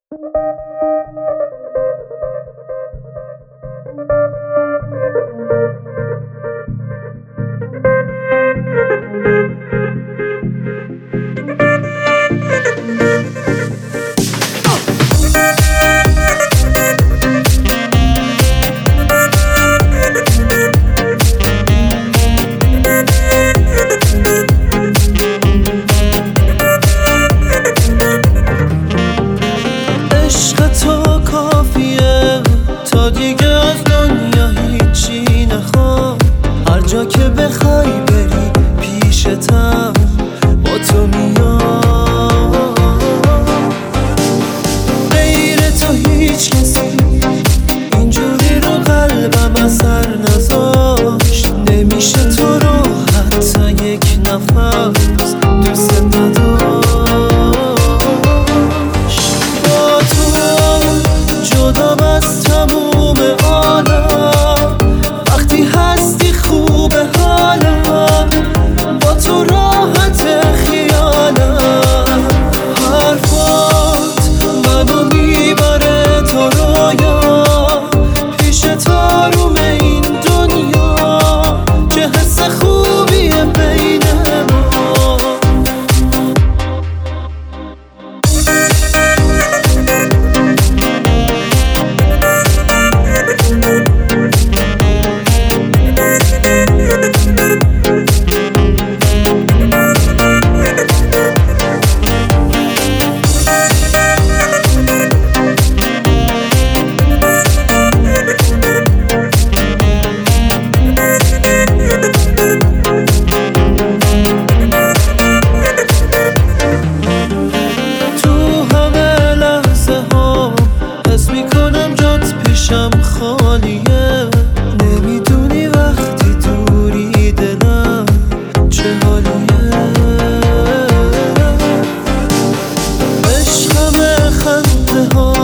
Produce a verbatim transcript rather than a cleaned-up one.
عشق تو کافیه تا دیگه از دنیا هیچی نخوام. هر جا که بخوای بری پیشتم با تو میام. غیر تو هیچ کسی اینجوری رو قلبم اثر نذاشت. نمیشه تو رو حتی یک نفس دوست نداشت. با تو جدام از تموم عالم، وقتی هستی خوبه حالم. با تو راحت خیالم، حرفات منو میبره تو رویا. پیش تاروم این دنیا چه حس خوبیه بین ما. پیشم خالیه، نمیدونی وقتی دوری دلم چه حالیه. عشقم خنده ها